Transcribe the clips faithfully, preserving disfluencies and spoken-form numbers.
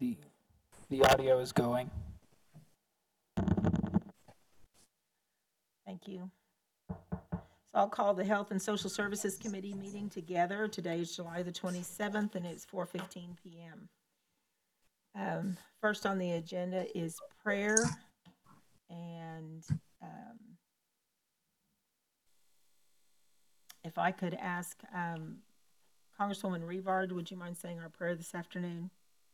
the the audio is going. Thank you. So I'll call the Health and Social Services Committee meeting together. Today is July the twenty-seventh, and it's four fifteen p.m. Um, first on the agenda is prayer, and um, if I could ask um, Congresswoman Rivard, would you mind saying our prayer this afternoon?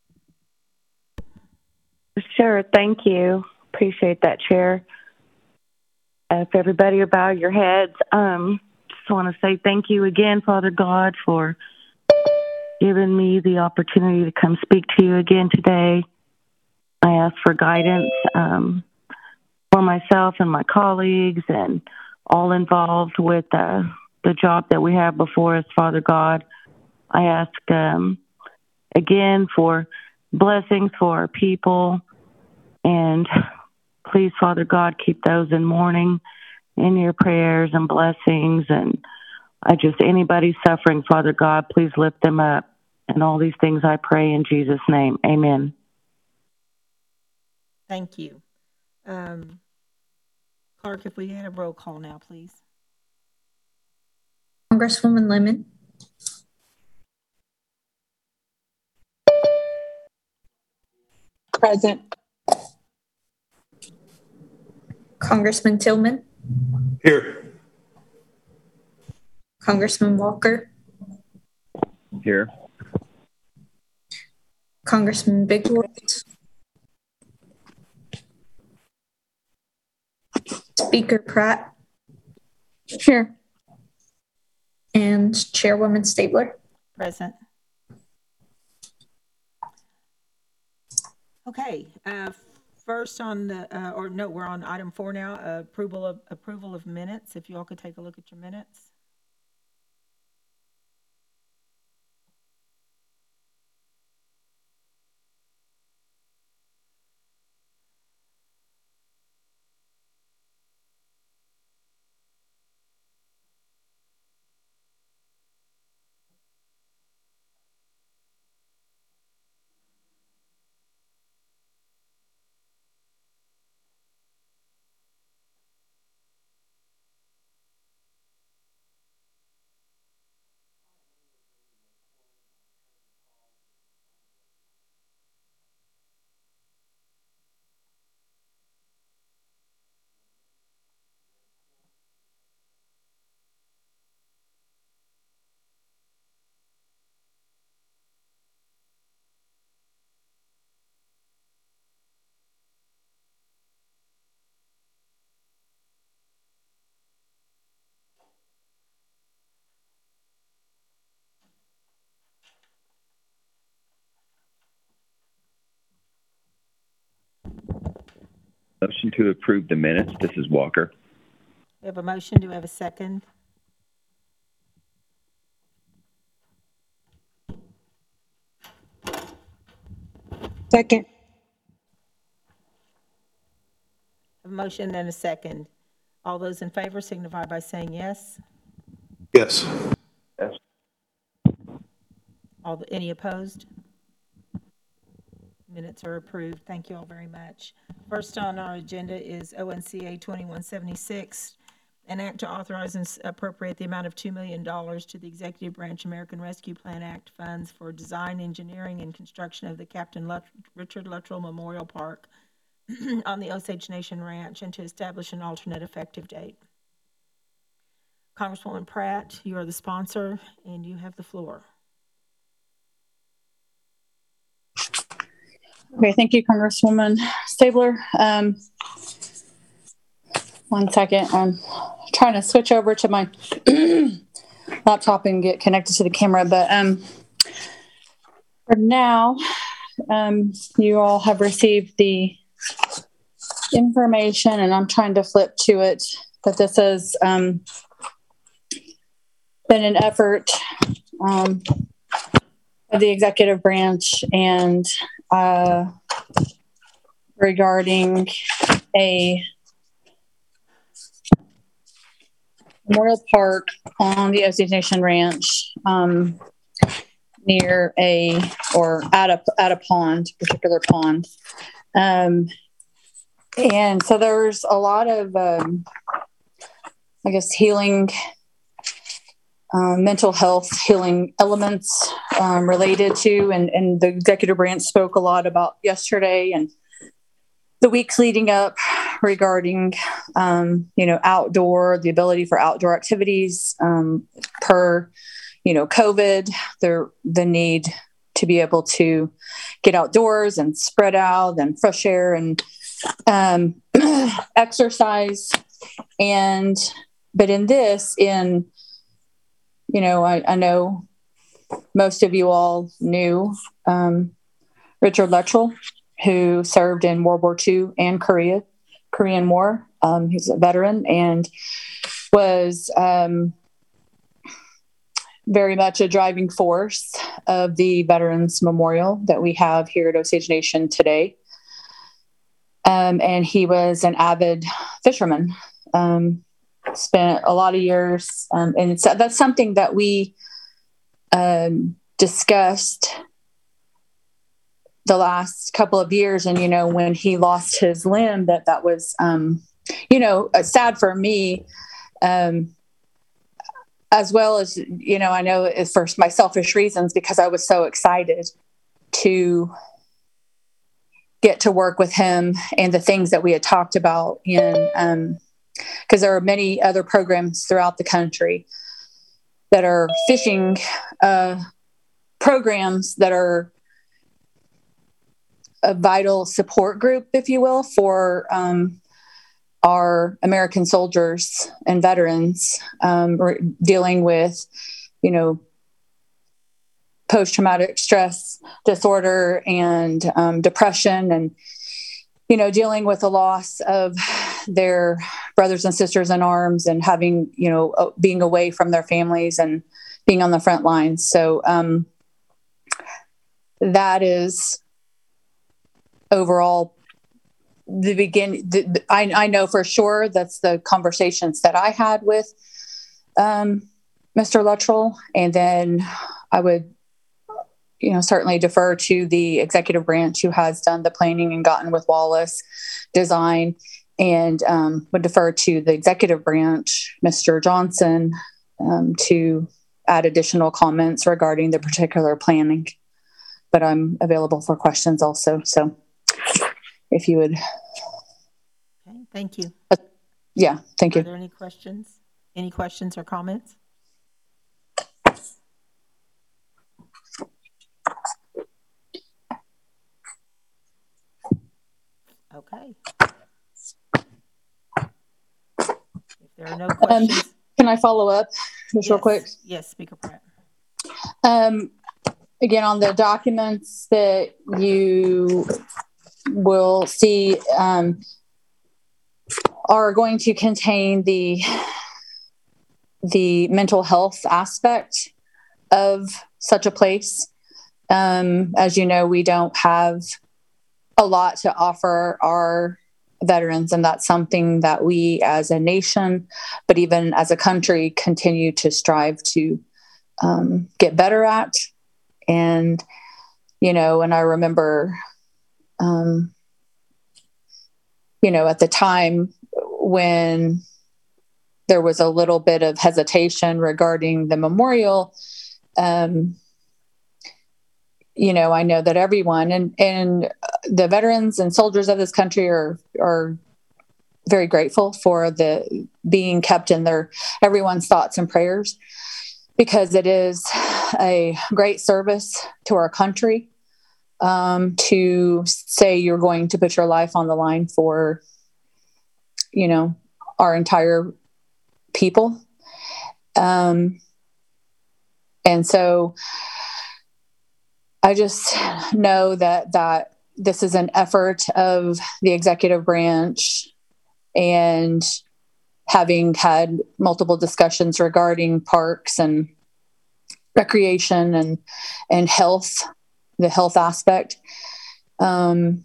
Sure, thank you. Appreciate that, Chair. Uh, if everybody will bow your heads, um, just want to say thank you again, Father God, for giving me the opportunity to come speak to you again today. I ask for guidance um, for myself and my colleagues and all involved with uh, the job that we have before us, Father God. I ask um, again for blessings for our people, and please, Father God, keep those in mourning in your prayers and blessings. And I just, anybody suffering, Father God, please lift them up. And all these things I pray in Jesus' name. Amen. Thank you. Um, Clerk, if we had a roll call now, please. Congresswoman Lemon. Present. Congressman Tillman. Here. Congressman Walker. Here. Congressman Bigword. Speaker Pratt. Here. And Chairwoman Stabler. Present. Okay. Uh, first on the, uh, or no, we're on item four now. Uh, approval of approval of minutes. If you all could take a look at your minutes. Motion to approve the minutes. This is Walker. We have a motion. Do we have a second? Second. A motion and a second. All those in favor signify by saying yes. Yes. Yes. All the, any opposed? Minutes are approved. Thank you all very much. First on our agenda is O N C A twenty-one seventy-six, an act to authorize and appropriate the amount of two million dollars to the Executive Branch American Rescue Plan Act funds for design, engineering, and construction of the Captain Lut- Richard Luttrell Memorial Park on the Osage Nation Ranch, and to establish an alternate effective date. Congresswoman Pratt, you are the sponsor, and you have the floor. Okay, thank you, Congresswoman Stabler. Um, one second, I'm trying to switch over to my laptop and get connected to the camera, but um, for now, um, you all have received the information, and I'm trying to flip to it, that this has um, been an effort um, of the executive branch and uh, regarding a memorial park on the Osage Nation Ranch. Um, near a, or at a, at a pond, particular pond. Um, and so there's a lot of, um, I guess, healing, um, mental health healing elements um, related to, and, and the executive branch spoke a lot about yesterday and the weeks leading up regarding, um, you know, outdoor, the ability for outdoor activities um, per, you know, COVID, the, the need to be able to get outdoors and spread out and fresh air and um, exercise. And, but in this, in, you know, I, I know most of you all knew um, Richard Luttrell, who served in World War Two and Korea, Korean War. Um, he's a veteran and was um, very much a driving force of the Veterans Memorial that we have here at Osage Nation today. Um, and he was an avid fisherman, um, spent a lot of years. Um, and so that's something that we um, discussed the last couple of years. And, you know, when he lost his limb, that that was, um, you know, uh, sad for me, um, as well as, you know, I know it's for my selfish reasons, because I was so excited to get to work with him and the things that we had talked about in, um, because there are many other programs throughout the country that are fishing uh, programs that are a vital support group, if you will, for um, our American soldiers and veterans um, dealing with, you know, post-traumatic stress disorder and um, depression, and, you know, dealing with the loss of their brothers and sisters in arms and having, you know, being away from their families and being on the front lines. So um, that is overall the begin. The, the, I, I know for sure that's the conversations that I had with um, Mister Luttrell, and then I would, you know, certainly defer to the executive branch who has done the planning and gotten with Wallace Design, and um, would defer to the executive branch, Mister Johnson, um, to add additional comments regarding the particular planning. But I'm available for questions also. So if you would. Okay, thank you. Uh, yeah, thank you. Are there any questions? Any questions or comments? Okay. If there are no questions. Um, can I follow up just yes, real quick? Yes, Speaker Pratt. Um, again, on the documents that you will see um, are going to contain the the mental health aspect of such a place. Um, as you know, we don't have a lot to offer our veterans, and that's something that we as a nation, but even as a country, continue to strive to um, get better at. And, you know, and I remember, um, you know, at the time when there was a little bit of hesitation regarding the memorial, um, you know, I know that everyone and, and the veterans and soldiers of this country are, are very grateful for the being kept in their, everyone's thoughts and prayers, because it is a great service to our country, um, to say you're going to put your life on the line for, you know, our entire people. Um, and so I just know that, that this is an effort of the executive branch, and having had multiple discussions regarding parks and recreation and, and health, the health aspect. Um,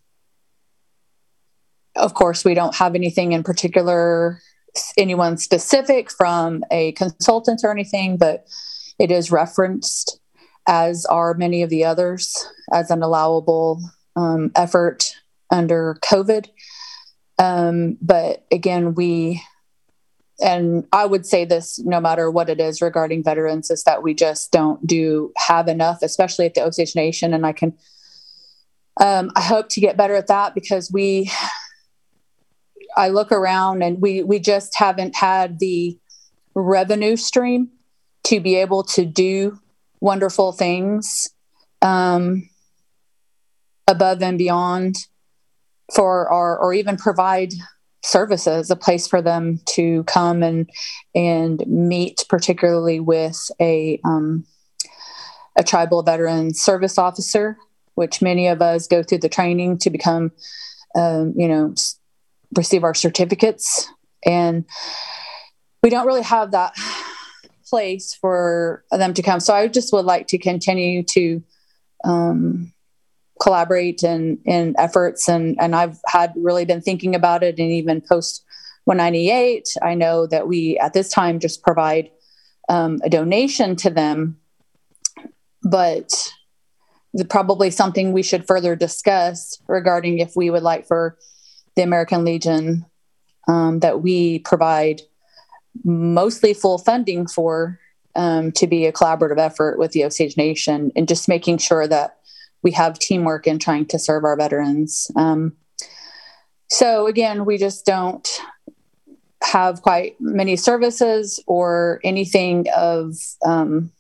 of course, we don't have anything in particular, anyone specific from a consultant or anything, but it is referenced as are many of the others, as an allowable um, effort under COVID. Um, but again, we, and I would say this no matter what it is regarding veterans, is that we just don't do have enough, especially at the Osage Nation. And I can, um, I hope to get better at that, because we, I look around and we, we just haven't had the revenue stream to be able to do wonderful things um, above and beyond for our, or even provide services, a place for them to come and and meet, particularly with a um, a tribal veteran service officer, which many of us go through the training to become, um, you know, receive our certificates, and we don't really have that place for them to come. So I just would like to continue to um, collaborate in, in efforts. And, and I've had really been thinking about it. And even post one ninety-eight, I know that we at this time just provide um, a donation to them, but the, probably something we should further discuss regarding if we would like for the American Legion um, that we provide mostly full funding for um, to be a collaborative effort with the Osage Nation, and just making sure that we have teamwork in trying to serve our veterans. Um, so again, we just don't have quite many services or anything of um,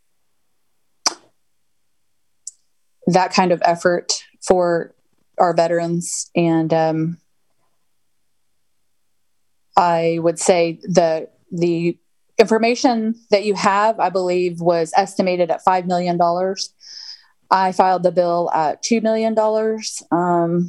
that kind of effort for our veterans. And um, I would say that the information that you have, I believe, was estimated at five million dollars. I filed the bill at two million dollars um,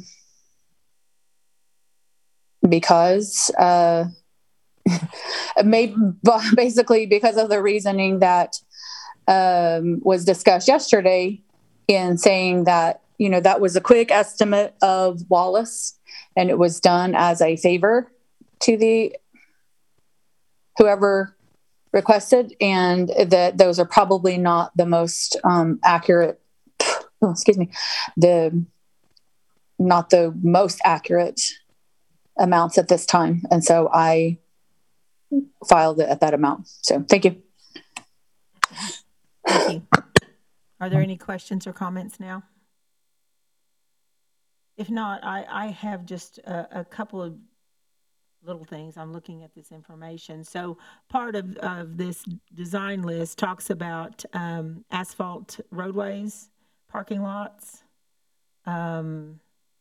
because uh, maybe, basically because of the reasoning that um, was discussed yesterday, in saying that, you know, that was a quick estimate of Wallace, and it was done as a favor to the whoever requested, and that those are probably not the most um, accurate, oh, excuse me, the not the most accurate amounts at this time. And so I filed it at that amount. So thank you. Thank you. Are there any questions or comments now? If not, I, I have just a, a couple of little things. I'm looking at this information. So part of, of this design list talks about um, asphalt roadways, parking lots, um,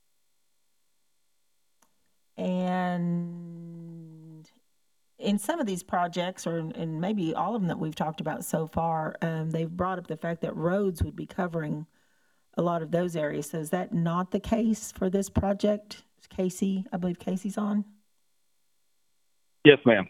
and in some of these projects, or and maybe all of them that we've talked about so far, um, they've brought up the fact that roads would be covering a lot of those areas. So is that not the case for this project? Casey, I believe Casey's on. Yes, ma'am.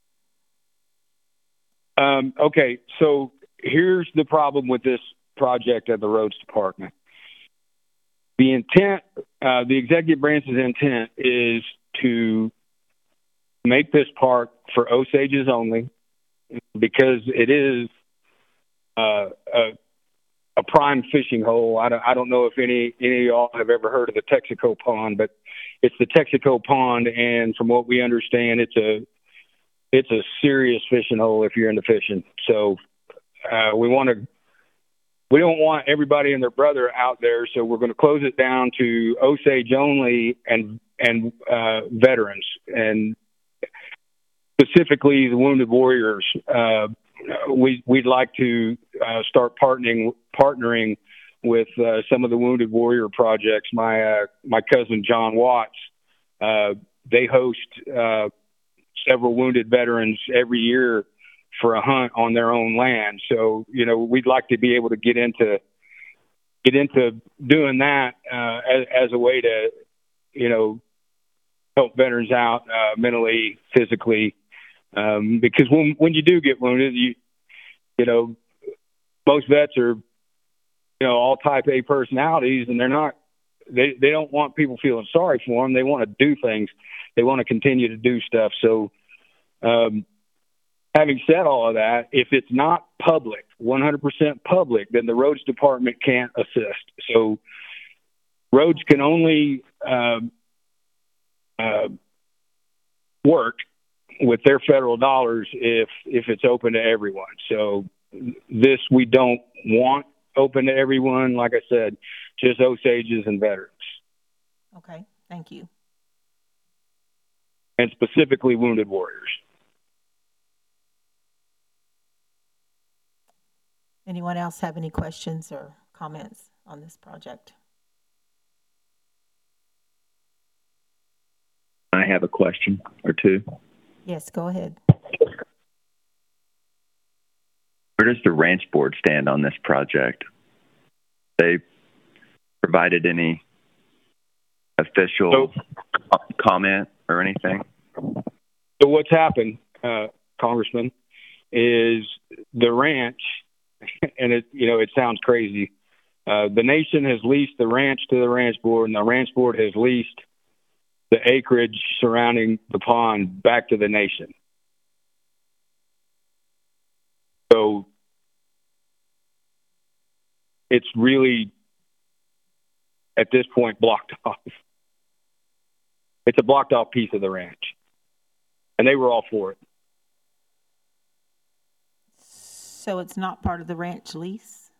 Um, okay, so here's the problem with this project at the roads department. The intent, uh, the executive branch's intent is to make this park for Osages only, because it is uh, a, a prime fishing hole. I don't, I don't know if any, any of y'all have ever heard of the Texaco Pond, but it's the Texaco Pond, and from what we understand, it's a it's a serious fishing hole if you're into fishing. So uh, we want to we don't want everybody and their brother out there, so we're going to close it down to Osage only and and uh, veterans, and specifically the Wounded Warriors. Uh, we we'd like to uh, start partnering partnering with uh, some of the Wounded Warrior projects. My uh, my cousin John Watts, uh, they host uh, several wounded veterans every year for a hunt on their own land. So, you know, we'd like to be able to get into get into doing that uh, as, as a way to, you know, help veterans out uh, mentally, physically, um, because when when you do get wounded, you you know, most vets are, you know, all type A personalities, and they're not, they, they don't want people feeling sorry for them. They want to do things. They want to continue to do stuff. So, um, having said all of that, if it's not public, one hundred percent public, then the roads department can't assist. So roads can only uh, uh, work with their federal dollars if if it's open to everyone. So this we don't want open to everyone. Like I said, just Osages and veterans, Okay, thank you. and specifically wounded warriors. Anyone else have any questions or comments on this project? I have a question or two. Yes, go ahead. Where does the ranch board stand on this project? They provided any official So- comment or anything? So what's happened, uh, Congressman, is the ranch, and it you know it sounds crazy. Uh, the nation has leased the ranch to the ranch board, and the ranch board has leased the acreage surrounding the pond back to the nation. So it's really, at this point, blocked off. It's a blocked off piece of the ranch. And they were all for it. So it's not part of the ranch lease?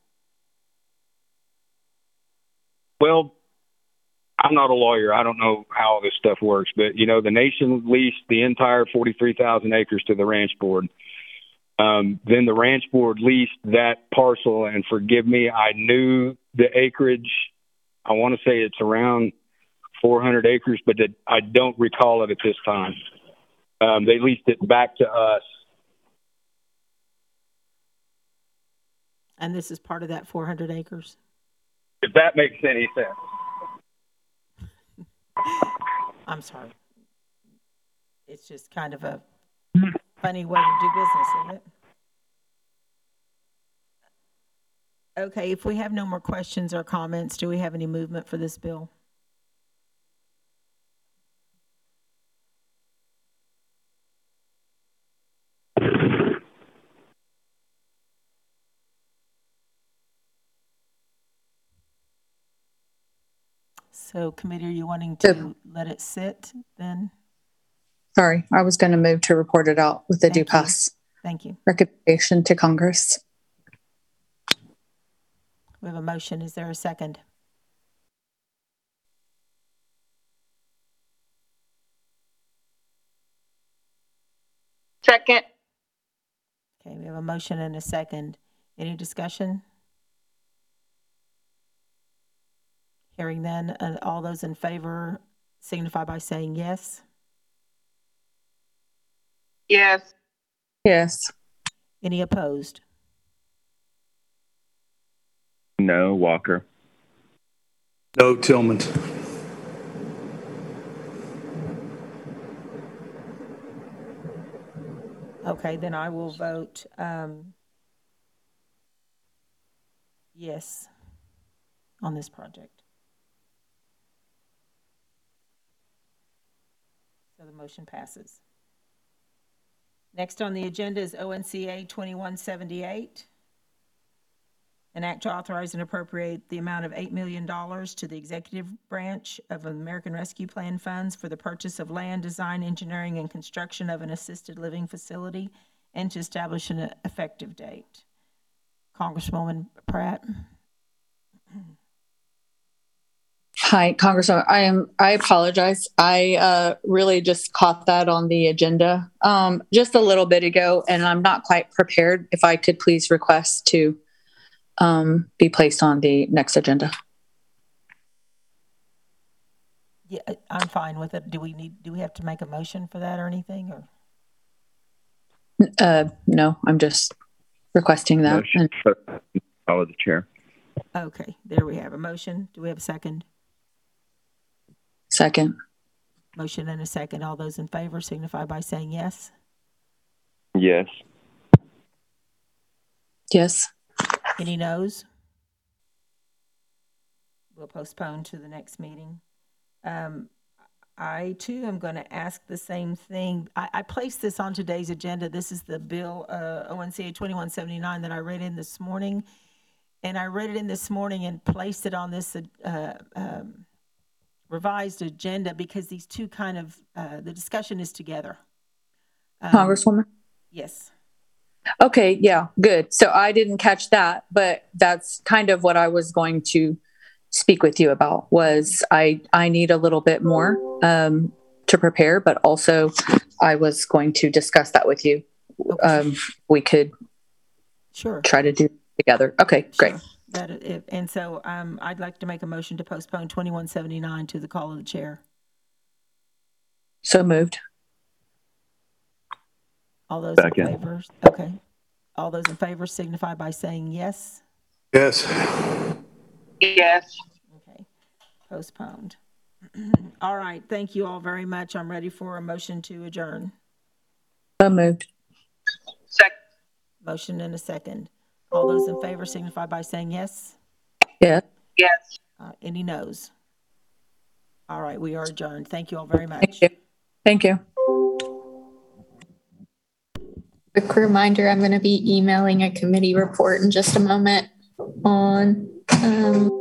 Well, I'm not a lawyer. I don't know how all this stuff works, but you know, the nation leased the entire forty-three thousand acres to the ranch board. Um, then the ranch board leased that parcel, and forgive me, I knew the acreage. I want to say it's around four hundred acres, but it, I don't recall it at this time. Um, they leased it back to us. And this is part of that four hundred acres? If that makes any sense. I'm sorry. It's just kind of a funny way to do business, isn't it? Okay, if we have no more questions or comments, do we have any movement for this bill? So, committee, are you wanting to Yep. let it sit then? Sorry, I was going to move to report it out with the Thank due you. pass Thank you. recommendation to Congress. We have a motion. Is there a second? Second. Okay, we have a motion and a second. Any discussion? Hearing none, uh, all those in favor signify by saying yes. Yes. Yes. Any opposed? No, Walker. No, Tillman. Okay, then I will vote um, yes on this project. So the motion passes. Next on the agenda is O N C A twenty-one seventy-eight. An act to authorize and appropriate the amount of eight million dollars to the executive branch of American Rescue Plan funds for the purchase of land, design, engineering, and construction of an assisted living facility, and to establish an effective date. Congresswoman Pratt. Hi, Congressman. I am. I apologize. I uh, really just caught that on the agenda um, just a little bit ago, and I'm not quite prepared. If I could please request to um, be placed on the next agenda. Yeah, I'm fine with it. Do we need? Do we have to make a motion for that or anything? Or Uh, no, I'm just requesting that. Motion. Follow the chair. okay, there we have a motion. Do we have a second? Second. Motion and a second. All those in favor signify by saying yes. Yes. Yes. Any noes? We'll postpone to the next meeting. Um, I too am going to ask the same thing. I, I placed this on today's agenda. This is the bill, uh, O N C A twenty-one seventy-nine that I read in this morning. And I read it in this morning and placed it on this uh, um, revised agenda because these two kind of, uh, the discussion is together. Um, Congresswoman? Yes. Okay, yeah, good. So I didn't catch that, but that's kind of what I was going to speak with you about was I, I need a little bit more um, to prepare, but also I was going to discuss that with you. Okay. Um, we could Sure. try to do it together. Okay, great. Sure. That it, and so um, I'd like to make a motion to postpone twenty-one seventy-nine to the call of the chair. So moved. All those Second. in favor? Okay. All those in favor signify by saying yes. Yes. Yes. Okay. Postponed. All right. Thank you all very much. I'm ready for a motion to adjourn. So moved. Second. Motion and a second. All those in favor signify by saying yes. Yeah. Yes. Uh, any no's? All right. We are adjourned. Thank you all very much. Thank you. Thank you. Quick reminder, I'm going to be emailing a committee report in just a moment on um,